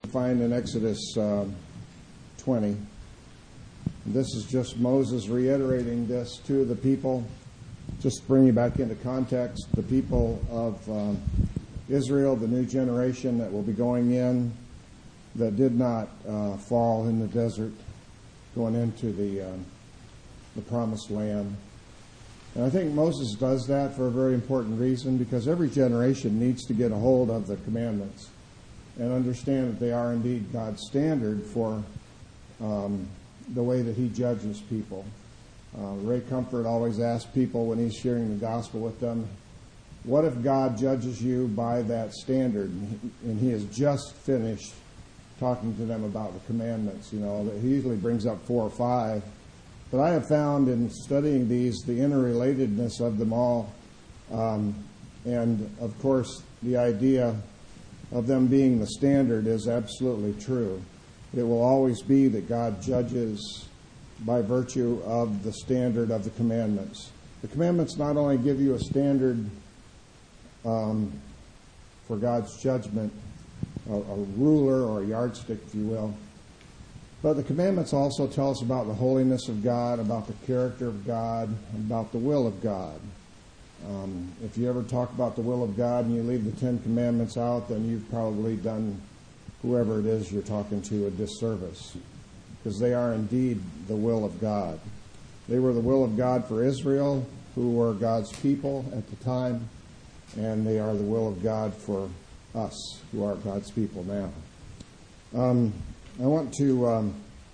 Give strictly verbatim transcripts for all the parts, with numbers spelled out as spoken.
find in Exodus uh, twenty. This is just Moses reiterating this to the people, just to bring you back into context. The people of um, Israel, the new generation that will be going in, that did not uh, fall in the desert, going into the uh, the promised land. And I think Moses does that for a very important reason, because every generation needs to get a hold of the commandments and understand that they are indeed God's standard for um, the way that he judges people. Uh, Ray Comfort always asks people when he's sharing the gospel with them, what if God judges you by that standard? And he has just finished talking to them about the commandments. You know, he usually brings up four or five. But I have found in studying these the interrelatedness of them all, um, and of course the idea of them being the standard is absolutely true. It will always be that God judges by virtue of the standard of the commandments. The commandments not only give you a standard um, for God's judgment, a, a ruler or a yardstick, if you will, but the commandments also tell us about the holiness of God, about the character of God, about the will of God. Um, if you ever talk about the will of God and you leave the Ten Commandments out, then you've probably done whoever it is you're talking to a disservice, because they are indeed the will of God. They were the will of God for Israel, who were God's people at the time, and they are the will of God for us, who are God's people now. Um, I want to um,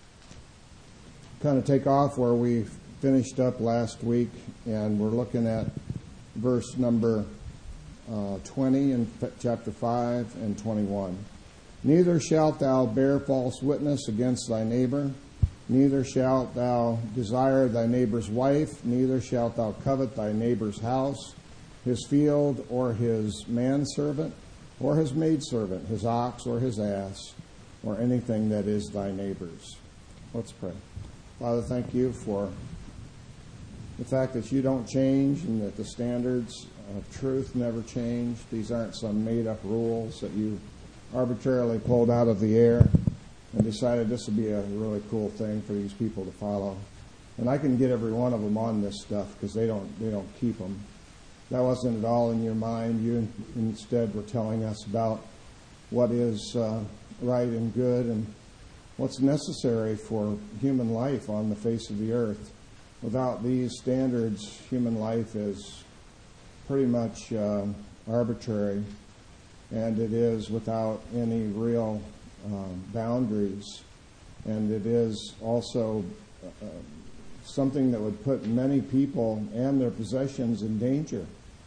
kind of take off where we finished up last week, and we're looking at verse number uh, twenty in chapter five and twenty-one. Neither shalt thou bear false witness against thy neighbor, neither shalt thou desire thy neighbor's wife, neither shalt thou covet thy neighbor's house, his field, or his manservant, or his maidservant, his ox, or his ass, or anything that is thy neighbor's. Let's pray. Father, thank you for the fact that you don't change and that the standards of truth never change. These aren't some made-up rules that you arbitrarily pulled out of the air and decided this would be a really cool thing for these people to follow. And I can get every one of them on this stuff because they don't they don't keep them. That wasn't at all in your mind. You instead were telling us about what is uh, right and good and what's necessary for human life on the face of the earth. Without these standards, human life is pretty much uh, arbitrary, and it is without any real um, boundaries, and it is also uh, something that would put many people and their possessions in danger.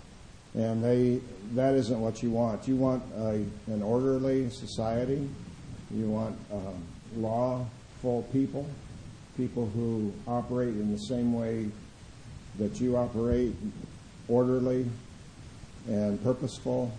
And they that isn't what you want. You want a, an orderly society. You want um, lawful people, people who operate in the same way that you operate, orderly and purposeful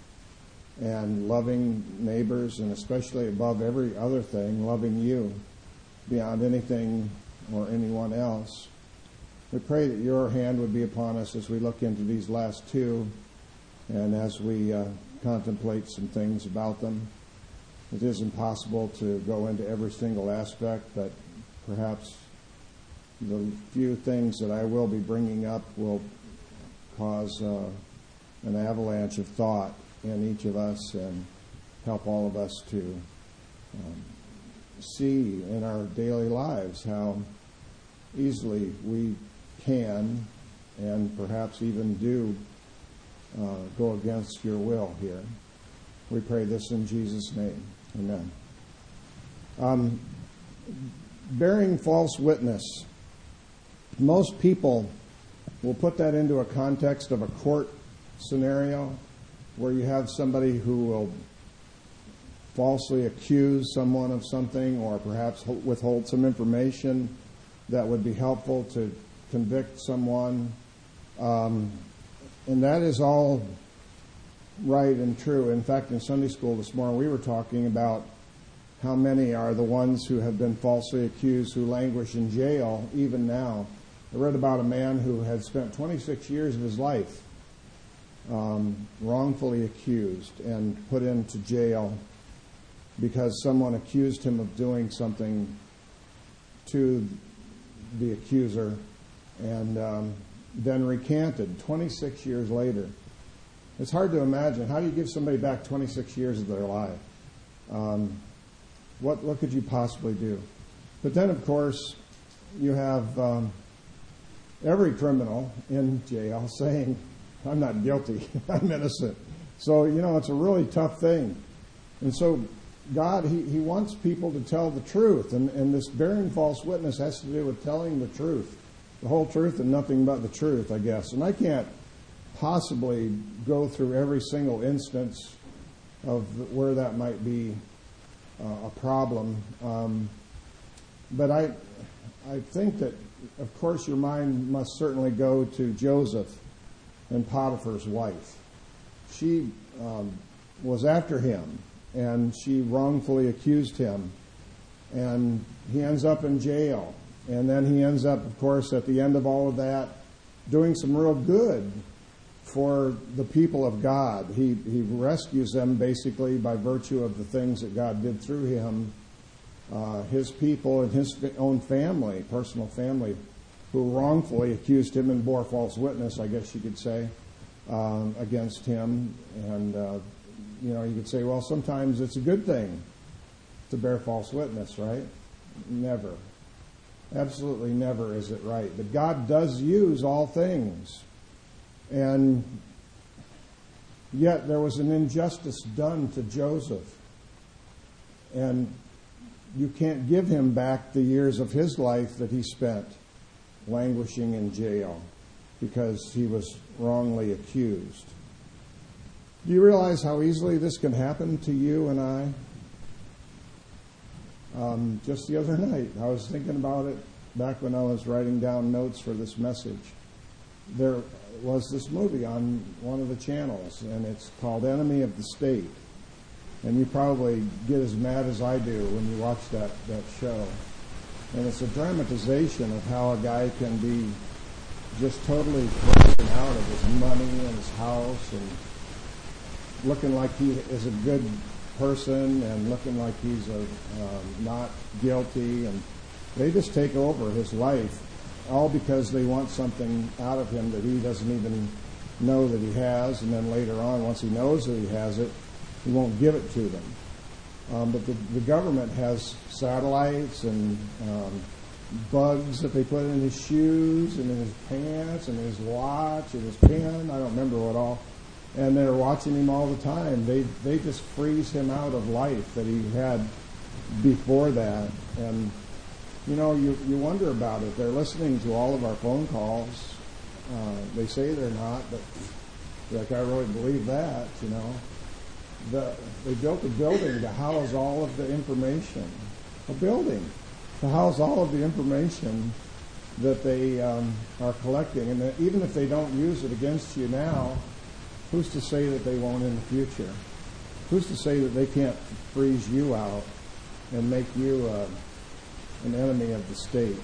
and loving neighbors, and especially above every other thing, loving you beyond anything or anyone else. We pray that your hand would be upon us as we look into these last two and as we uh, contemplate some things about them. It is impossible to go into every single aspect, but perhaps the few things that I will be bringing up will cause uh, an avalanche of thought in each of us and help all of us to um, see in our daily lives how easily we can and perhaps even do uh, go against your will here. We pray this in Jesus' name. Amen. Um, bearing false witness. Most people will put that into a context of a court scenario where you have somebody who will falsely accuse someone of something or perhaps withhold some information that would be helpful to convict someone. Um, and that is all right and true. In fact, in Sunday school this morning, we were talking about how many are the ones who have been falsely accused who languish in jail even now. I read about a man who had spent twenty-six years of his life um, wrongfully accused and put into jail because someone accused him of doing something to the accuser, and um, then recanted twenty-six years later. It's hard to imagine. How do you give somebody back twenty-six years of their life? Um, what, what could you possibly do? But then, of course, you have um, every criminal in jail saying, I'm not guilty, I'm innocent. So, you know, it's a really tough thing. And so God, he, he wants people to tell the truth. And, and this bearing false witness has to do with telling the truth. The whole truth and nothing but the truth, I guess. And I can't possibly go through every single instance of where that might be uh, a problem. Um, but I, I think that, of course, your mind must certainly go to Joseph and Potiphar's wife. She um, was after him, and she wrongfully accused him. And he ends up in jail. And then he ends up, of course, at the end of all of that, doing some real good for the people of God. He he rescues them basically by virtue of the things that God did through him, uh, his people and his own family, personal family, who wrongfully accused him and bore false witness, I guess you could say, um, against him. And, uh, you know, you could say, well, sometimes it's a good thing to bear false witness, right? Never. Absolutely never is it right. But God does use all things. And yet there was an injustice done to Joseph. And you can't give him back the years of his life that he spent languishing in jail because he was wrongly accused. Do you realize how easily this can happen to you and I? Um, just the other night, I was thinking about it back when I was writing down notes for this message. There was this movie on one of the channels, and it's called Enemy of the State. And you probably get as mad as I do when you watch that, that show. And it's a dramatization of how a guy can be just totally broken out of his money and his house and looking like he is a good person and looking like he's a, um, not guilty. And they just take over his life, all because they want something out of him that he doesn't even know that he has. And then later on, once he knows that he has it, he won't give it to them. Um, but the, the government has satellites and um, bugs that they put in his shoes and in his pants and his watch and his pen. I don't remember what all. And they're watching him all the time. They they just freeze him out of life that he had before that. And, you know, you, you wonder about it. They're listening to all of our phone calls. Uh, they say they're not, but like I really believe that, you know. The, they built a building to house all of the information. A building to house all of the information that they um, are collecting. And that even if they don't use it against you now, who's to say that they won't in the future? Who's to say that they can't freeze you out and make you uh, an enemy of the state?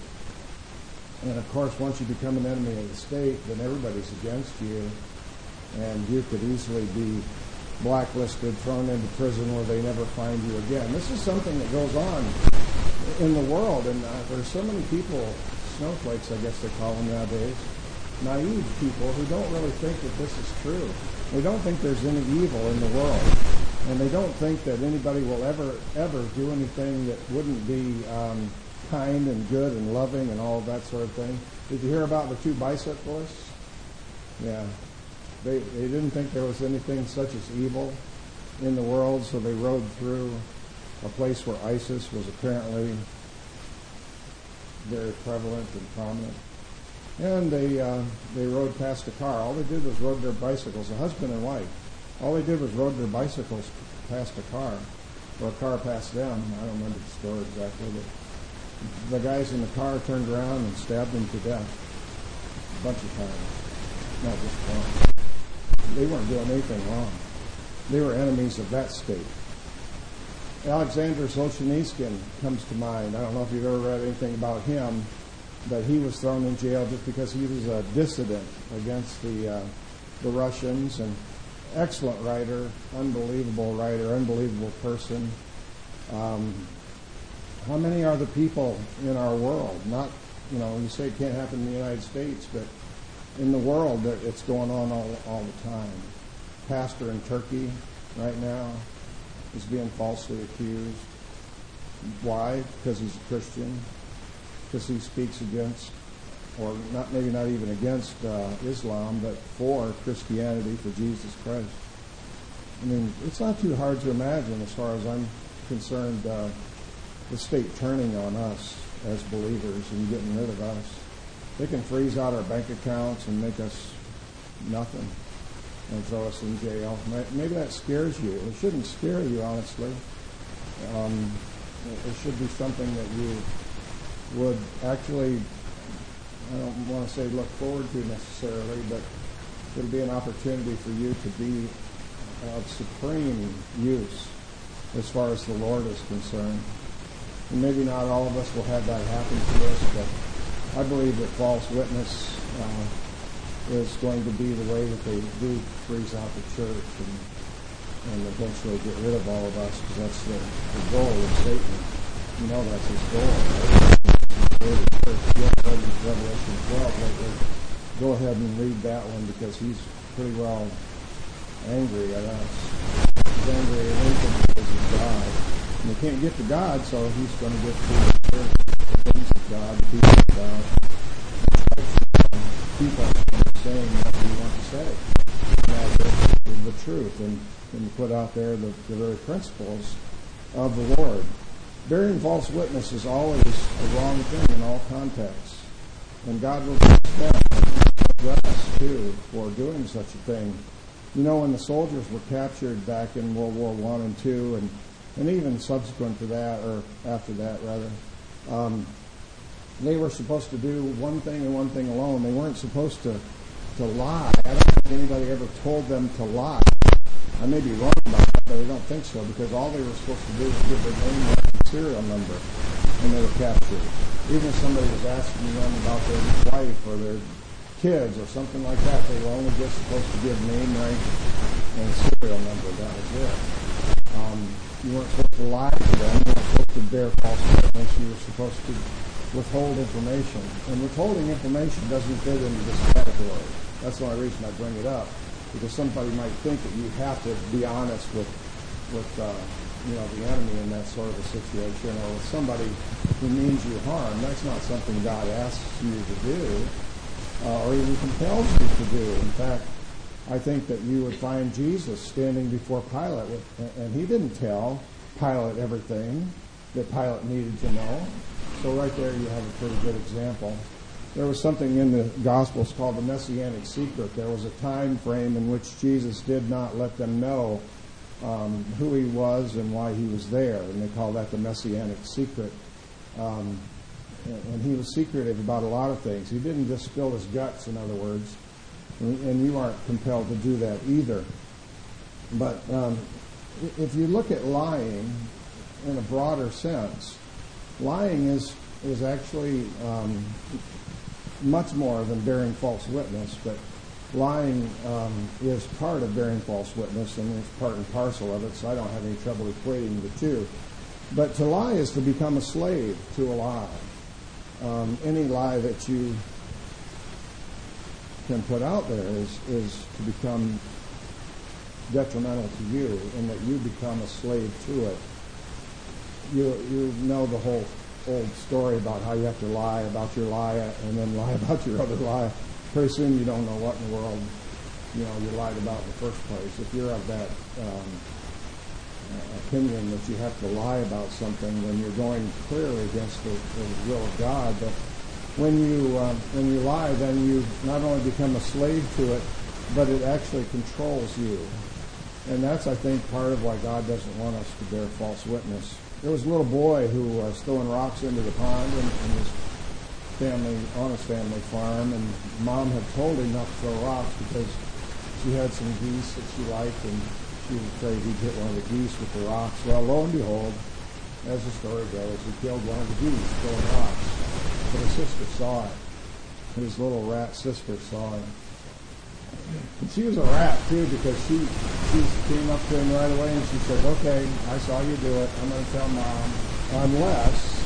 And of course, once you become an enemy of the state, then everybody's against you, and you could easily be blacklisted, thrown into prison where they never find you again. This is something that goes on in the world, and uh, there's so many people, snowflakes I guess they call them nowadays, naive people who don't really think that this is true. They don't think there's any evil in the world, and they don't think that anybody will ever, ever do anything that wouldn't be um, kind and good and loving and all of that sort of thing. Did you hear about the two bicyclists? Yeah. They they didn't think there was anything such as evil in the world, so they rode through a place where ISIS was apparently very prevalent and prominent. And they uh, they rode past a car. All they did was rode their bicycles, a husband and wife. All they did was rode their bicycles past a car, or a car passed them. I don't remember the story exactly, but the guys in the car turned around and stabbed them to death a bunch of times, not just one. They weren't doing anything wrong. They were enemies of that state. Alexander Solzhenitsyn comes to mind. I don't know if you've ever read anything about him, but he was thrown in jail just because he was a dissident against the uh, the Russians. And excellent writer, unbelievable writer, unbelievable person. Um, how many are the people in our world? Not, you know, you say it can't happen in the United States, but in the world, it's going on all, all the time. Pastor in Turkey right now is being falsely accused. Why? Because he's a Christian. Because he speaks against, or not maybe not even against uh, Islam, but for Christianity, for Jesus Christ. I mean, it's not too hard to imagine, as far as I'm concerned, uh, the state turning on us as believers and getting rid of us. They can freeze out our bank accounts and make us nothing and throw us in jail. Maybe that scares you. It shouldn't scare you, honestly. Um, it should be something that you would actually, I don't want to say look forward to necessarily, but it'll be an opportunity for you to be of supreme use as far as the Lord is concerned. And maybe not all of us will have that happen to us, but I believe that false witness uh, is going to be the way that they do freeze out the church and, and eventually get rid of all of us, because that's the, the goal of Satan. You know that's his goal, right? Revelation twelve lately. Go ahead and read that one, because he's pretty well angry at us. He's angry at anything because he's God. And he can't get to God, so he's going to get to the things of God, the people of God. Keep us from saying what we want to say. And that's the truth, and, and to put out there the, the very principles of the Lord. Bearing false witness is always a wrong thing in all contexts. And God will judge us, too, for doing such a thing. You know, when the soldiers were captured back in World War One and Two, and, and even subsequent to that, or after that, rather, um, they were supposed to do one thing and one thing alone. They weren't supposed to, to lie. I don't think anybody ever told them to lie. I may be wrong about that, but I don't think so, because all they were supposed to do was give their name and serial number when they were captured. Even if somebody was asking them about their wife or their kids or something like that, they were only just supposed to give name, rank, and serial number. That was it. Um, you weren't supposed to lie to them. You weren't supposed to bear false witness. You were supposed to withhold information. And withholding information doesn't fit into this category. That's the only reason I bring it up, because somebody might think that you have to be honest with, with uh, you know, the enemy in that sort of a situation, or with somebody who means you harm. That's not something God asks you to do, uh, or even compels you to do. In fact, I think that you would find Jesus standing before Pilate, with, and he didn't tell Pilate everything that Pilate needed to know. So right there you have a pretty good example. There was something in the Gospels called the Messianic secret. There was a time frame in which Jesus did not let them know um, who he was and why he was there, and they call that the Messianic secret. Um, and he was secretive about a lot of things. He didn't just spill his guts, in other words, and you aren't compelled to do that either. But um, if you look at lying in a broader sense, lying is is actually um, much more than bearing false witness, but lying um, is part of bearing false witness, and it's part and parcel of it, so I don't have any trouble equating the two. But to lie is to become a slave to a lie. Um, any lie that you can put out there is, is to become detrimental to you, and that you become a slave to it. You, you know the whole old story about how you have to lie about your lie and then lie about your other lie. Pretty soon you don't know what in the world, you know, you lied about in the first place. If you're of that um, opinion that you have to lie about something, then you're going clearly against the, the will of God. But when you uh, when you lie, then you not only become a slave to it, but it actually controls you. And that's, I think, part of why God doesn't want us to bear false witness. There was a little boy who was throwing rocks into the pond in, in his family, on his family farm, and Mom had told him not to throw rocks because she had some geese that she liked, and she was afraid he'd hit one of the geese with the rocks. Well, lo and behold, as the story goes, he killed one of the geese throwing rocks. But his sister saw it. His little rat sister saw it. And she was a rat, too, because she, she came up to him right away and she said, okay, I saw you do it. I'm going to tell Mom, unless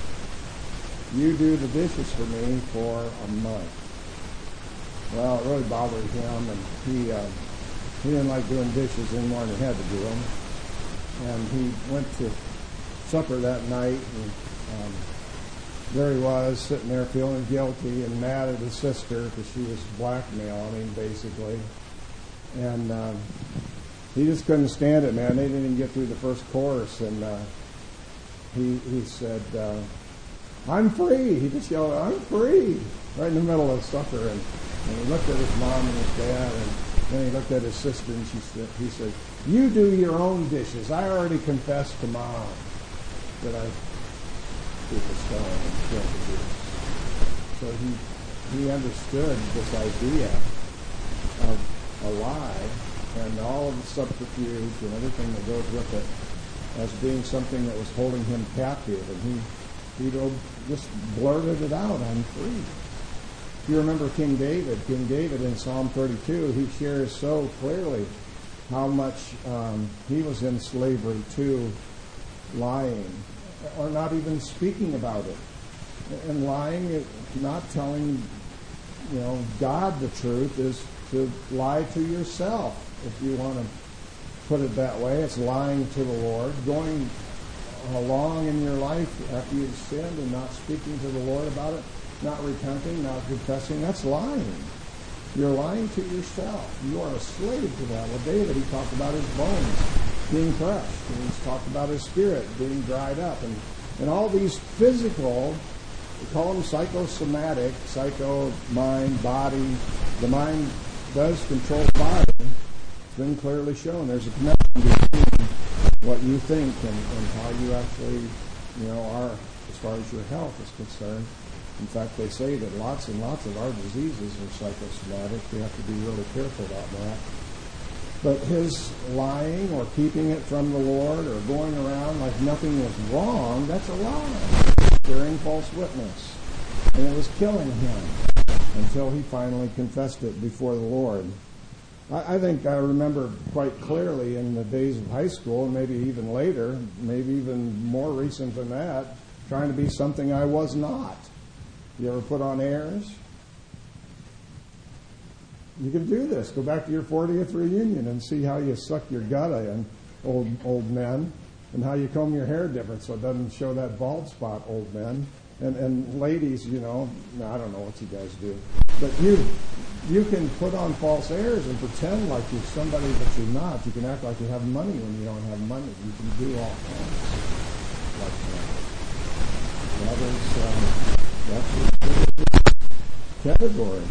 you do the dishes for me for a month. Well, it really bothered him, and he uh, he didn't like doing dishes anymore, and he had to do them. And he went to supper that night, and um, there he was, sitting there feeling guilty and mad at his sister because she was blackmailing him, basically. And um, he just couldn't stand it, man. They didn't even get through the first course, and uh, he he said, uh, I'm free. He just yelled, I'm free, right in the middle of supper. And, and he looked at his mom and his dad, and then he looked at his sister, and she said, he said, you do your own dishes. I already confessed to Mom that I threw the stone and killed the goose. So he, he understood this idea of a lie and all of the subterfuge and everything that goes with it as being something that was holding him captive. And he He just blurted it out, I'm free. If you remember King David, King David in Psalm thirty-two, he shares so clearly how much um, he was in slavery to lying, or not even speaking about it. And lying, not telling, you know, God the truth, is to lie to yourself, if you want to put it that way. It's lying to the Lord, going along in your life after you've sinned and not speaking to the Lord about it, not repenting, not confessing. That's lying. You're lying to yourself. You are a slave to that. Well, David, he talked about his bones being crushed, and he's talked about his spirit being dried up, and, and all these physical, we call them psychosomatic, psycho, mind, body. The mind does control the body. It's been clearly shown. There's a connection between what you think and, and how you actually, you know, are as far as your health is concerned. In fact, they say that lots and lots of our diseases are psychosomatic. We have to be really careful about that. But his lying or keeping it from the Lord or going around like nothing was wrong, that's a lie. Bearing false witness. And it was killing him until he finally confessed it before the Lord. I think I remember quite clearly in the days of high school, and maybe even later, maybe even more recent than that, trying to be something I was not. You ever put on airs? You can do this. Go back to your fortieth reunion and see how you suck your gut in, old old men, and how you comb your hair different so it doesn't show that bald spot, old men. And, and ladies, you know, I don't know what you guys do, but you you can put on false airs and pretend like you're somebody that you're not. You can act like you have money when you don't have money. You can do all kinds like that. That is, um, that's a category.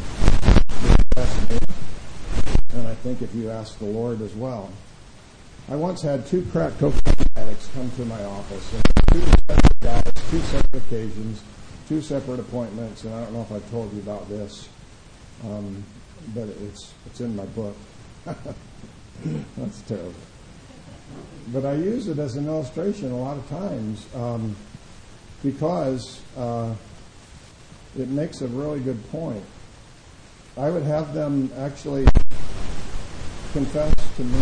And I think if you ask the Lord as well. I once had two crack cocaine addicts come to my office. And two separate guys, two separate occasions, two separate appointments, and I don't know if I told you about this, um, but it's it's in my book. That's terrible. But I use it as an illustration a lot of times um, because uh, it makes a really good point. I would have them actually confess to me,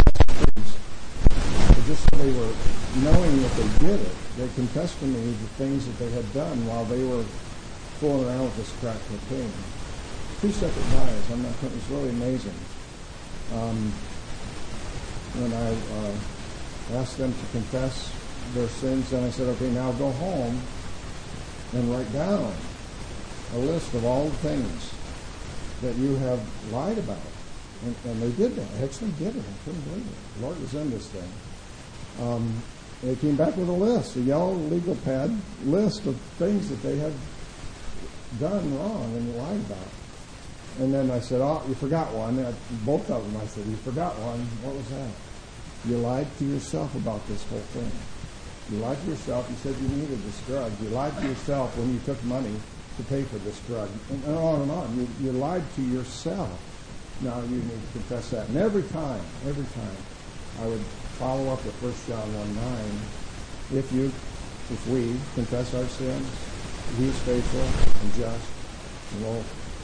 just so they were knowing that they did it. They confessed to me the things that they had done while they were fooling around with this crack cocaine. Two separate guys. I'm not. It was really amazing. Um, when I uh, asked them to confess their sins, then I said, "Okay, now go home and write down a list of all the things that you have lied about." And, and they did that. I actually did it. I couldn't believe it. The Lord was in this thing. Um, they came back with a list, a yellow legal pad list of things that they had done wrong and lied about. And then I said, "Oh, you forgot one." And both of them, I said, "You forgot one. What was that?" "You lied to yourself about this whole thing. You lied to yourself. You said you needed this drug. You lied to yourself when you took money to pay for this drug." And on and on. You, you lied to yourself. Now you need to confess that. And every time, every time, I would follow up with First John one nine. If you, if we confess our sins, He is faithful and just and will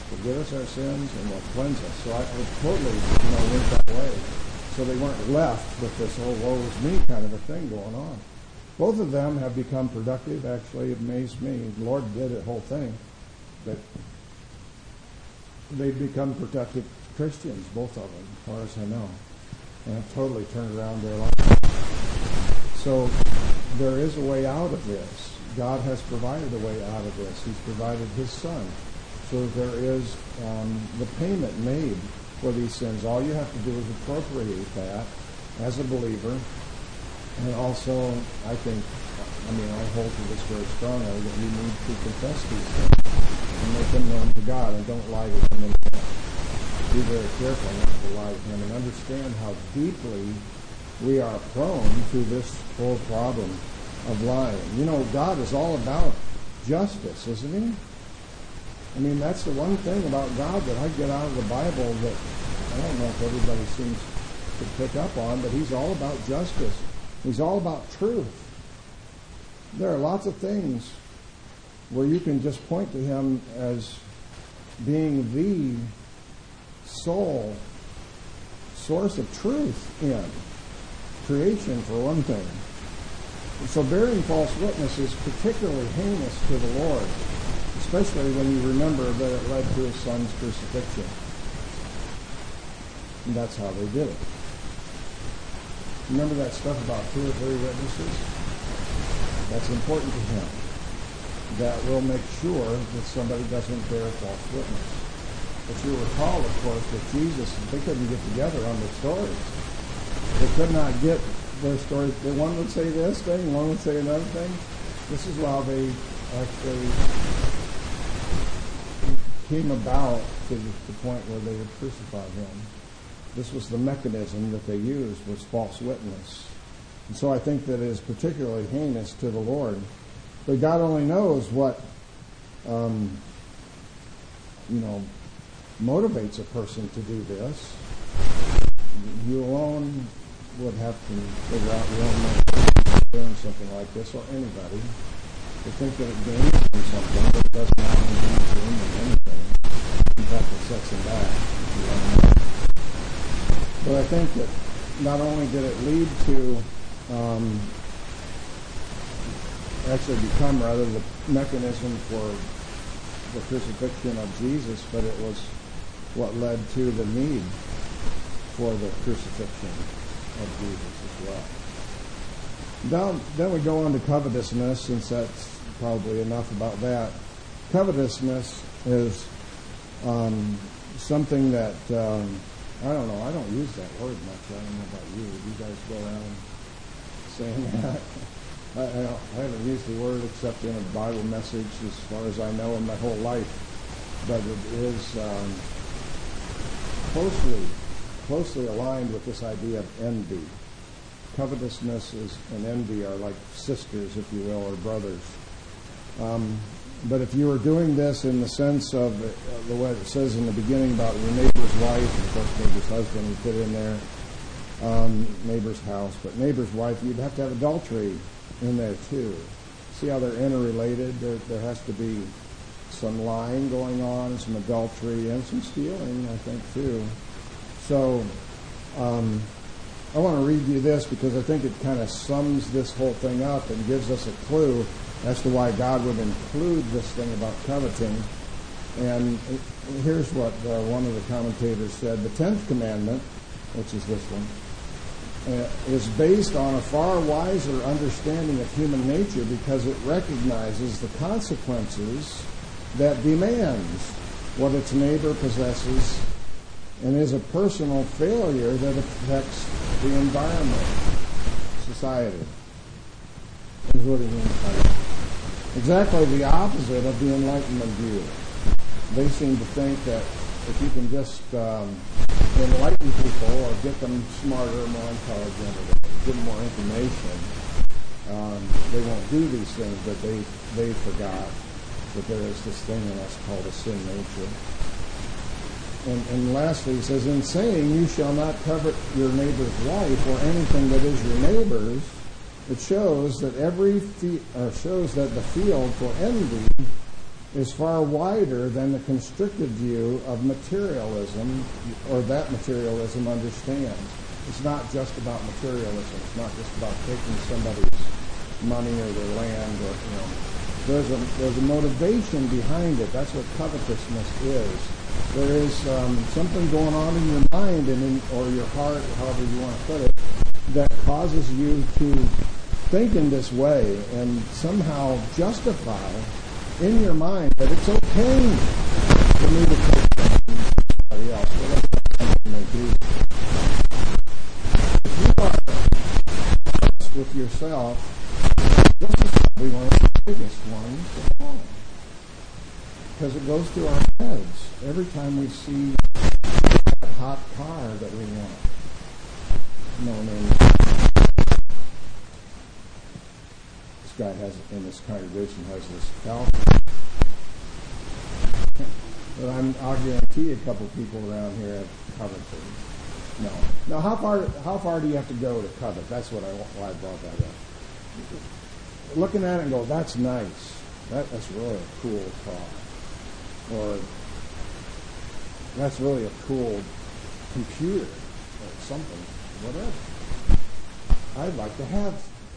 forgive us our sins and will cleanse us. So I, I totally, you know, went that way. So they weren't left with this, oh, woe is me kind of a thing going on. Both of them have become productive. Actually, it amazed me. The Lord did the whole thing. But they've become productive Christians, both of them, as far as I know. And have totally turned around their life. So there is a way out of this. God has provided a way out of this. He's provided His Son. So there is um, the payment made for these sins. All you have to do is appropriate that as a believer. And also, I think, I mean, I hold to this very strongly, that you need to confess these things and make them known to God, and don't lie to Him anymore. Be very careful not to lie to Him, and understand how deeply we are prone to this whole problem of lying. You know, God is all about justice, isn't He? I mean, that's the one thing about God that I get out of the Bible that I don't know if everybody seems to pick up on, but He's all about justice. He's all about truth. There are lots of things where you can just point to Him as being the sole source of truth in creation, for one thing. So bearing false witness is particularly heinous to the Lord, especially when you remember that it led to His Son's crucifixion. And that's how they did it. Remember that stuff about two or three witnesses? That's important to Him. That will make sure that somebody doesn't bear false witness. But you recall, of course, that Jesus, they couldn't get together on their stories. They could not get their stories. One would say this thing, one would say another thing. This is how they actually came about to the point where they would crucify Him. This was the mechanism that they used, was false witness. And so I think that it is particularly heinous to the Lord. But God only knows what, um, you know, motivates a person to do this. You alone would have to figure out your own motivation doing something like this, or anybody, to think that it gains them something that does not indeed gain them anything. In fact, it sets them back. You know? But I think that not only did it lead to um, actually become rather the mechanism for the crucifixion of Jesus, but it was what led to the need for the crucifixion of Jesus as well. Now, then we go on to covetousness, since that's probably enough about that. Covetousness is um, something that, um, I don't know, I don't use that word much. I don't know about you. You guys go around saying that. I, I, don't, I haven't used the word except in a Bible message as far as I know in my whole life. But it is um, closely, closely aligned with this idea of envy. Covetousness is, and envy are like sisters, if you will, or brothers. Um, but if you were doing this in the sense of the, uh, the way it says in the beginning about your neighbor's wife, and of course neighbor's husband, you put in there, um, neighbor's house, but neighbor's wife, you'd have to have adultery in there too. See how they're interrelated? There, there has to be some lying going on, some adultery, and some stealing, I think, too. So um, I want to read you this because I think it kind of sums this whole thing up and gives us a clue as to why God would include this thing about coveting. And here's what uh, one of the commentators said. The tenth commandment, which is this one, uh, is based on a far wiser understanding of human nature because it recognizes the consequences that demands what its neighbor possesses and is a personal failure that affects the environment, society. What do you mean by that? Exactly the opposite of the Enlightenment view. They seem to think that if you can just um, enlighten people or get them smarter, more intelligent, or give them more information, um, they won't do these things, but they, they forgot that there is this thing in us called a sin nature. And, and lastly, he says, in saying, you shall not covet your neighbor's wife or anything that is your neighbor's, it shows that every fe- uh, shows that the field for envy is far wider than the constricted view of materialism, or that materialism understands. It's not just about materialism. It's not just about taking somebody's money or their land, or you know. There's a there's a motivation behind it. That's what covetousness is. There is um, something going on in your mind and in, or your heart, however you want to put it, that causes you to think in this way and somehow justify in your mind that it's okay for me to take somebody else, whatever that may be. If you are honest with yourself, this is probably one of the biggest ones of all. Because it goes through our heads every time we see that hot car that we want. No name. This guy has, in this congregation, has this Falcon. But I'm, I'll guarantee a couple people around here have coveted. No. Now, how far how far do you have to go to covet? That's what I why I brought that up. Looking at it and go, that's nice. That, that's really a cool car. Or that's really a cool computer or something, whatever. I'd like to have,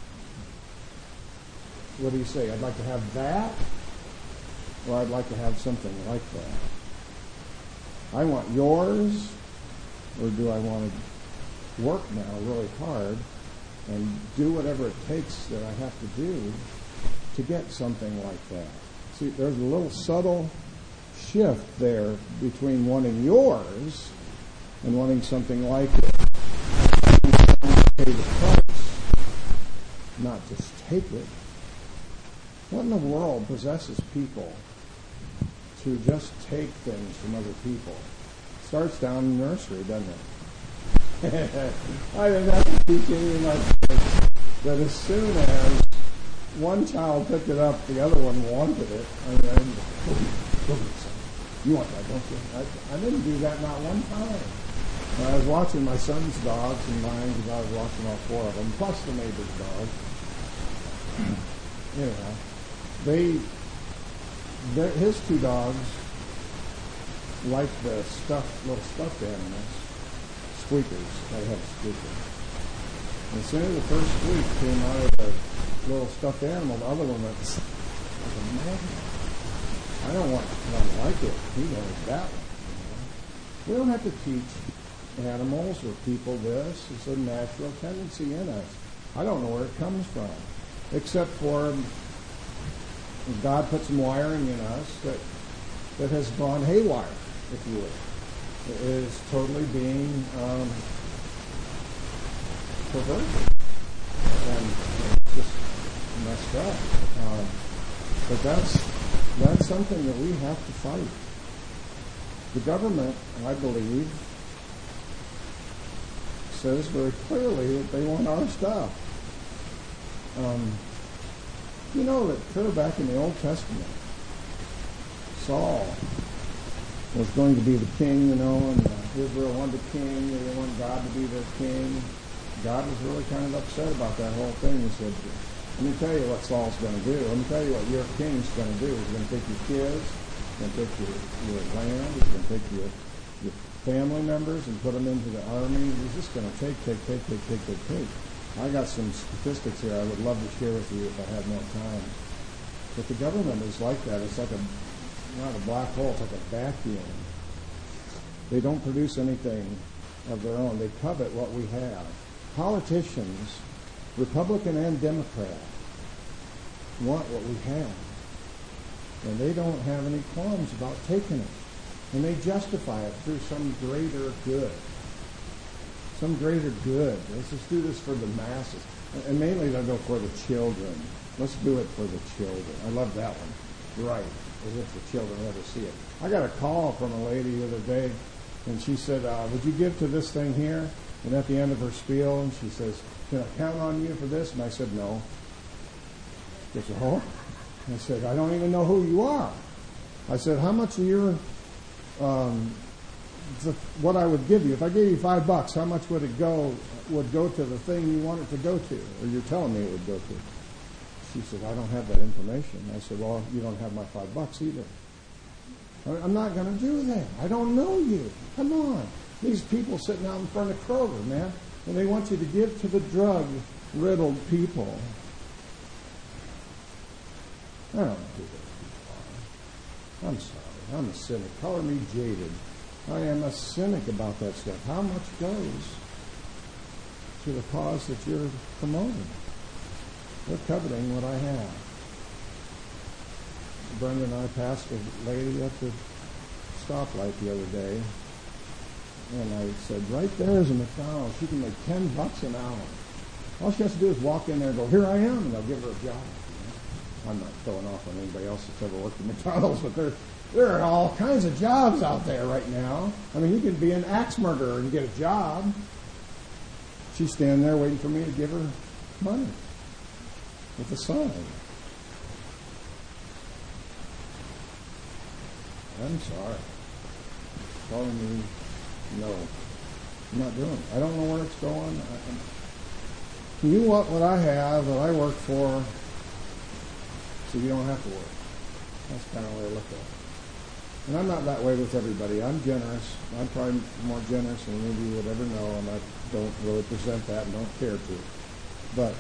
what do you say? I'd like to have that, or I'd like to have something like that. I want yours, or do I want to work now really hard and do whatever it takes that I have to do to get something like that? See, there's a little subtle shift there between wanting yours and wanting something like it. Pay the price, not just take it. What in the world possesses people to just take things from other people? It starts down in nursery, doesn't it? I didn't have to teach any of my kids that as soon as one child picked it up, the other one wanted it. And then, you want that, don't you? I, I didn't do that not one time. When I was watching my son's dogs and mine, because I was watching all four of them, plus the neighbor's dog. Anyhow, they, his two dogs like the stuffed, little stuffed animals, squeakers. They have a squeaker. And as soon as the first squeak came out of the little stuffed animal, the other one went like a magnet. I don't want one like it. He knows that one. We don't have to teach animals or people this. It's a natural tendency in us. I don't know where it comes from, except for God put some wiring in us that that has gone haywire, if you will. It is totally being um, perverted and just messed up. Um, but that's that's something that we have to fight. The government, I believe, says very clearly that they want our stuff. Um, you know that clear back in the Old Testament, Saul was going to be the king, you know, and uh, Israel wanted a king. They didn't want God to be their king. God was really kind of upset about that whole thing. He said, let me tell you what Saul's going to do. Let me tell you what your king's going to do. He's going to take your kids, he's going to take your, your land, he's going to take your, your family members and put them into the army. He's just going to take, take, take, take, take, take, take. I got some statistics here I would love to share with you if I had more time. But the government is like that. It's like a, not a black hole, it's like a vacuum. They don't produce anything of their own. They covet what we have. Politicians, Republican and Democrat, want what we have. And they don't have any qualms about taking it. And they justify it through some greater good. Some greater good. Let's just do this for the masses. And mainly they'll go for the children. Let's do it for the children. I love that one. Right. As if the children ever see it. I got a call from a lady the other day, and she said, uh, would you give to this thing here? And at the end of her spiel, and she says, can I count on you for this? And I said, no. She said, oh? And I said, I don't even know who you are. I said, how much of your, um, the, what I would give you, if I gave you five bucks, how much would it go, would go to the thing you want it to go to, or you're telling me it would go to? She said, I don't have that information. I said, well, you don't have my five bucks either. I'm not going to do that. I don't know you. Come on. These people sitting out in front of Kroger, man, and they want you to give to the drug-riddled people. I don't know who those people are. I'm sorry. I'm a cynic. Color me jaded. I am a cynic about that stuff. How much goes to the cause that you're promoting? They're coveting what I have. Brenda and I passed a lady at the stoplight the other day, and I said, right there is a McDonald's. She can make ten bucks an hour. All she has to do is walk in there and go, here I am, and they'll give her a job. I'm not throwing off on anybody else that's ever worked at McDonald's, but there, there are all kinds of jobs out there right now. I mean, you can be an axe murderer and get a job. She's standing there waiting for me to give her money with a sign. I'm sorry. Telling me no. I'm not doing it. I don't know where it's going. I, you want what I have that I work for, so you don't have to work. That's kind of the way I look at it. And I'm not that way with everybody. I'm generous. I'm probably more generous than maybe you would ever know, and I don't really present that and don't care to. But,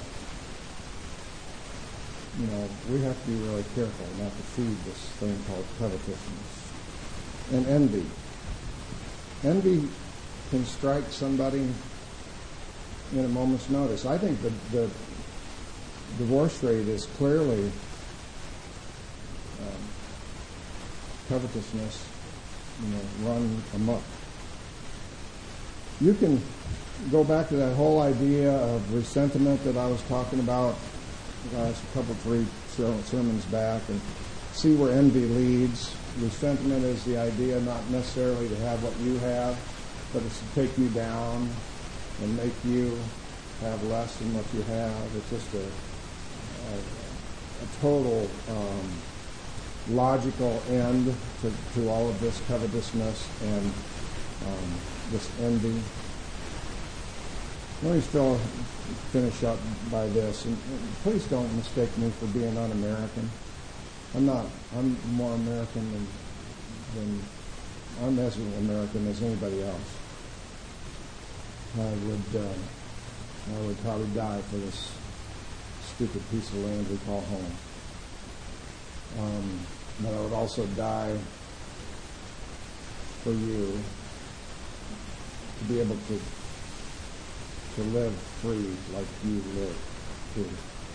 you know, we have to be really careful not to feed this thing called covetousness. And envy. Envy can strike somebody in a moment's notice. I think the, the divorce rate is clearly um, covetousness, you know, run amok. You can go back to that whole idea of resentment that I was talking about last couple, three sermons back, and see where envy leads. Resentment is the idea not necessarily to have what you have, but it's to take you down and make you have less than what you have. It's just a, a, a total um, logical end to, to all of this covetousness and um, this envy. Let me still finish up by this, and, and please don't mistake me for being un-American. I'm not. I'm more American than, than I'm as American as anybody else. I would, uh, I would probably die for this stupid piece of land we call home. Um, but I would also die for you to be able to to live free like you live too.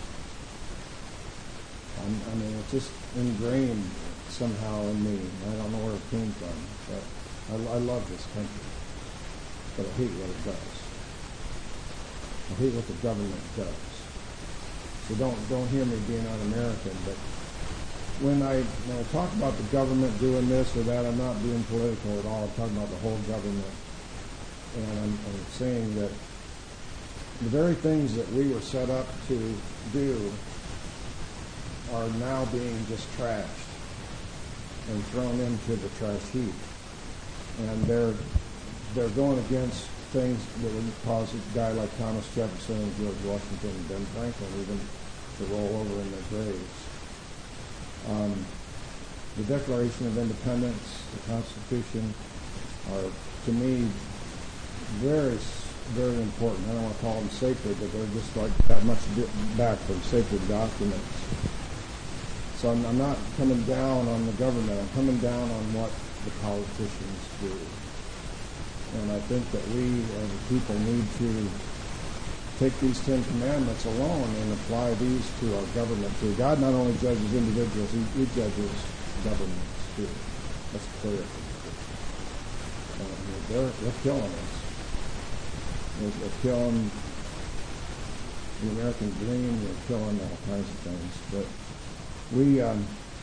I'm, I mean, it's just ingrained somehow in me. I don't know where it came from, but I, I love this country. But I hate what it does. I hate what the government does. So don't don't hear me being un-American, but when I when I talk about the government doing this or that, I'm not being political at all. I'm talking about the whole government. And I'm, I'm saying that the very things that we were set up to do are now being just trashed and thrown into the trash heap. And they're they're going against things that would cause a guy like Thomas Jefferson and George Washington and Ben Franklin even to roll over in their graves. Um, the Declaration of Independence, the Constitution, are, to me, very, very important. I don't want to call them sacred, but they're just like that much back from sacred documents. So I'm, I'm not coming down on the government. I'm coming down on what the politicians do. And I think that we as a people need to take these Ten Commandments alone and apply these to our government too. God not only judges individuals, he, he judges governments too. That's clear. Uh, they're, they're killing us. They're, they're killing the American dream. They're killing all kinds of things. But we um,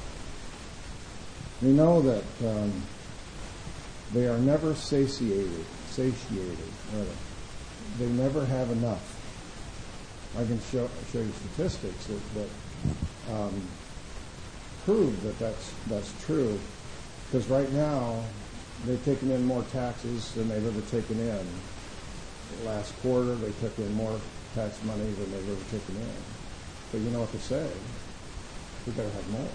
we know that um, they are never satiated. Satiated. Rather. They never have enough. I can show, show you statistics that, that um, prove that that's, that's true. Because right now, they've taken in more taxes than they've ever taken in. Last quarter, they took in more tax money than they've ever taken in. But you know what to say. We better have more.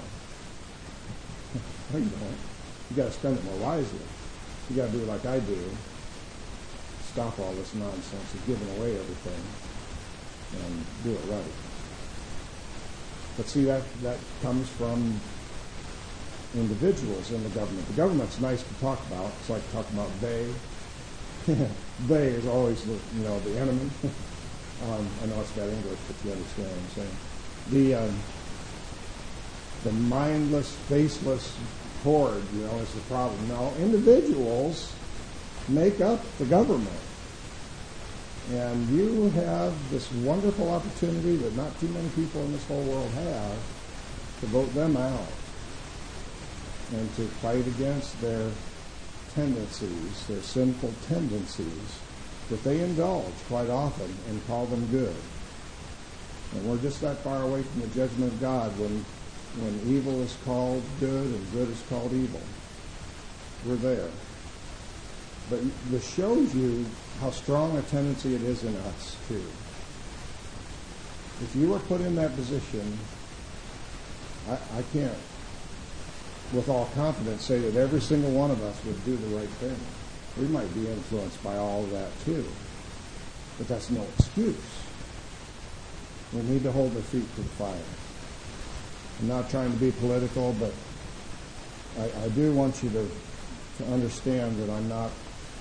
No, you don't. You got to spend it more wisely. You got to do it like I do. Stop all this nonsense of giving away everything and do it right. But see, that, that comes from individuals in the government. The government's nice to talk about. It's like to talk about they. They is always the, you know, the enemy. um, I know it's bad English, but you understand what I'm saying. The um, the mindless, faceless horde, you know, is the problem. No, individuals make up the government. And you have this wonderful opportunity that not too many people in this whole world have to vote them out and to fight against their tendencies, their sinful tendencies that they indulge quite often and call them good. And we're just that far away from the judgment of God when when evil is called good and good is called evil. We're there. But this shows you how strong a tendency it is in us, too. If you were put in that position, I, I can't, with all confidence, say that every single one of us would do the right thing. We might be influenced by all of that, too. But that's no excuse. We need to hold our feet to the fire. I'm not trying to be political, but I, I do want you to, to understand that I'm not,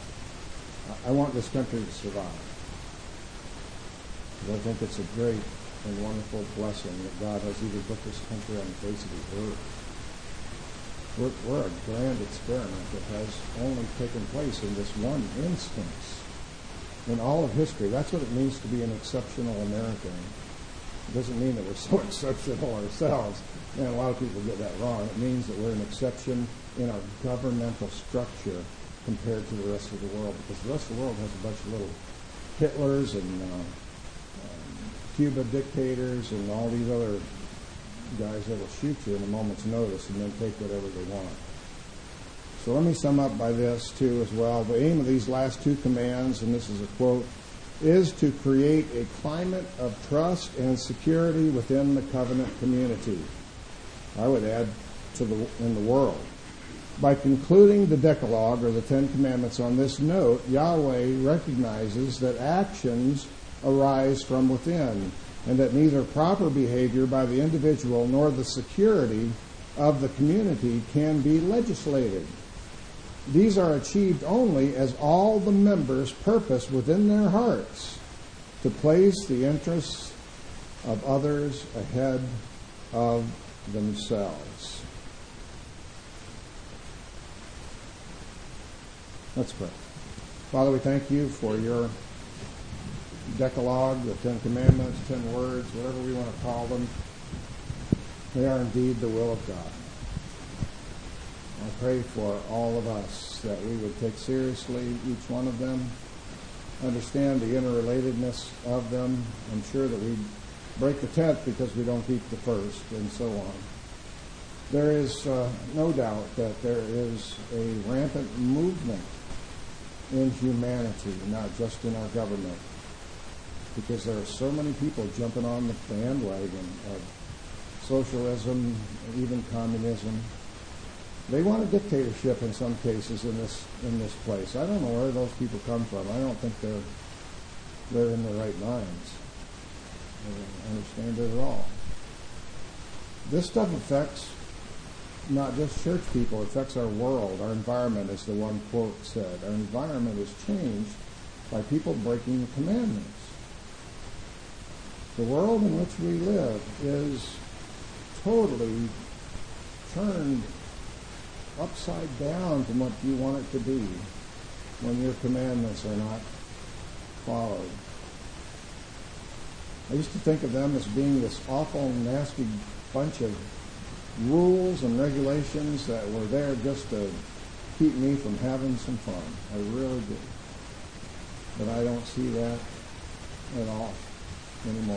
I want this country to survive. Because I think it's a great and wonderful blessing that God has even put this country on the face of the earth. We're, we're a grand experiment that has only taken place in this one instance in all of history. That's what it means to be an exceptional American. It doesn't mean that we're so exceptional ourselves. And a lot of people get that wrong. It means that we're an exception in our governmental structure compared to the rest of the world, because the rest of the world has a bunch of little Hitlers and uh, um, Cuba dictators and all these other guys that will shoot you in a moment's notice and then take whatever they want. So let me sum up by this, too, as well. The aim of these last two commands, and this is a quote, is to create a climate of trust and security within the covenant community. I would add to the in the world. By concluding the Decalogue, or the Ten Commandments, on this note, Yahweh recognizes that actions arise from within, and that neither proper behavior by the individual nor the security of the community can be legislated. These are achieved only as all the members purpose within their hearts to place the interests of others ahead of themselves. Let's pray. Father, we thank you for your Decalogue, the Ten Commandments, Ten Words, whatever we want to call them. They are indeed the will of God. I pray for all of us that we would take seriously each one of them, understand the interrelatedness of them. I'm sure that we break the tenth because we don't keep the first, and so on. There is uh, no doubt that there is a rampant movement in humanity, not just in our government, because there are so many people jumping on the bandwagon of socialism, even communism. They want a dictatorship in some cases in this in this place. I don't know where those people come from. I don't think they're they're in their right minds. I don't understand it at all. This stuff affects not just church people, it affects our world, our environment, as the one quote said. Our environment is changed by people breaking the commandments. The world in which we live is totally turned upside down from what you want it to be when your commandments are not followed. I used to think of them as being this awful, nasty bunch of rules and regulations that were there just to keep me from having some fun. I really did. But I don't see that at all anymore.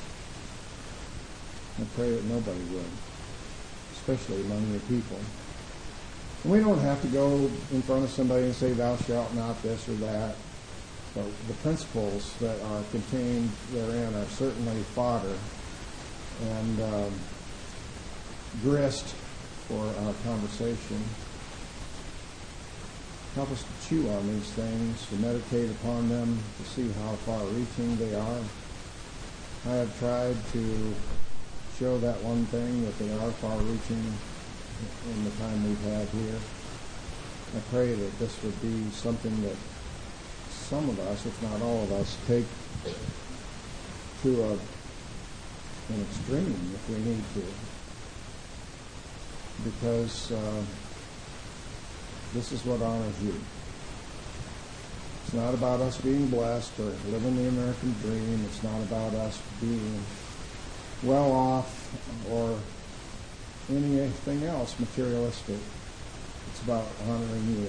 I pray that nobody would, especially among your people. And we don't have to go in front of somebody and say, thou shalt not this or that. But the principles that are contained therein are certainly fodder and um, grist for our conversation. Help us to chew on these things, to meditate upon them, to see how far-reaching they are. I have tried to show that one thing, that they are far-reaching in the time we've had here. I pray that this would be something that some of us, if not all of us, take to a, an extreme if we need to. Because uh, this is what honors you. It's not about us being blessed or living the American dream. It's not about us being well off or anything else materialistic. It's about honoring you.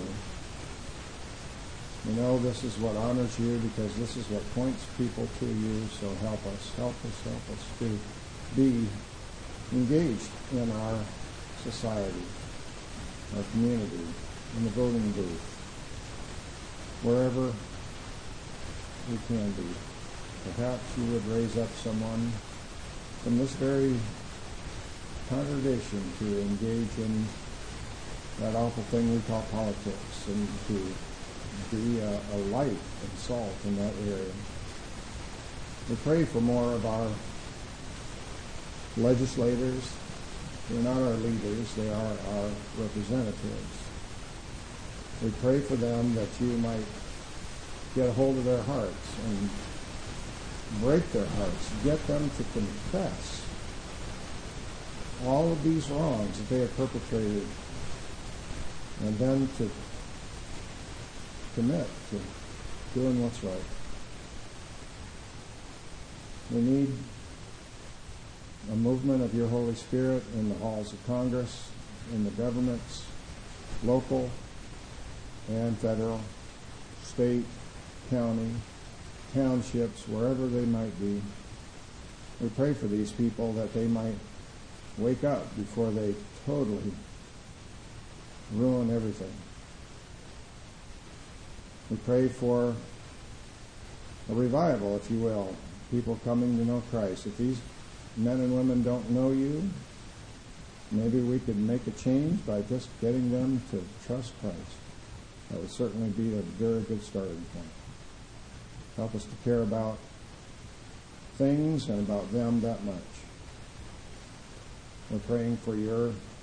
We know this is what honors you because this is what points people to you. So help us, help us, help us to be engaged in our society, our community, in the voting booth, wherever we can be. Perhaps you would raise up someone from this very congregation to engage in that awful thing we call politics and to be a, a light and salt in that area. We pray for more of our legislators. They're not our leaders, they are our representatives. We pray for them that you might get a hold of their hearts and break their hearts, get them to confess all of these wrongs that they have perpetrated, and then to commit to doing what's right. We need a movement of your Holy Spirit in the halls of Congress, in the governments, local and federal, state, county, townships, wherever they might be. We pray for these people that they might wake up before they totally ruin everything. We pray for a revival, if you will, people coming to know Christ. If these men and women don't know you, maybe we could make a change by just getting them to trust Christ. That would certainly be a very good starting point. Help us to care about things and about them that much. We're praying for your